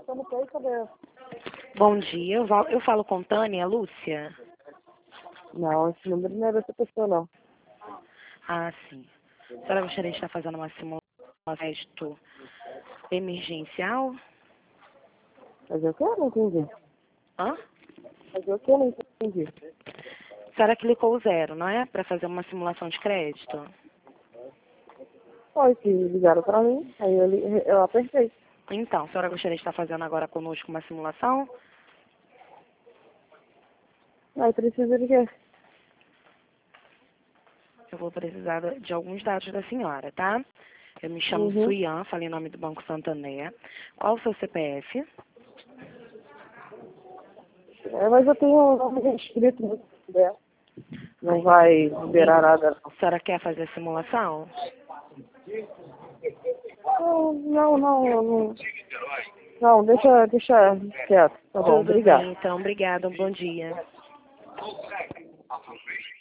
Bom dia, eu falo com Tânia, Lúcia? Não, esse número não é dessa pessoa, não. Ah, sim. A senhora gostaria de estar fazendo uma simulação de crédito emergencial? Fazer o quê? Não entendi. Hã? Fazer o quê? Não entendi. A senhora clicou 0, não é? Para fazer uma simulação de crédito? Foi que ligaram pra mim, aí eu apertei. Então, a senhora gostaria de estar fazendo agora conosco uma simulação? Aí precisa de quê? Eu vou precisar de alguns dados da senhora, tá? Eu me chamo Uhum. Suian, falei em nome do Banco Santander. Qual o seu CPF? Mas eu tenho o nome escrito no dela. Não vai liberar nada. A senhora quer fazer a simulação? Não, deixa quieto. Tá bom, Tudo obrigado. bem, então. Obrigada. Um bom dia.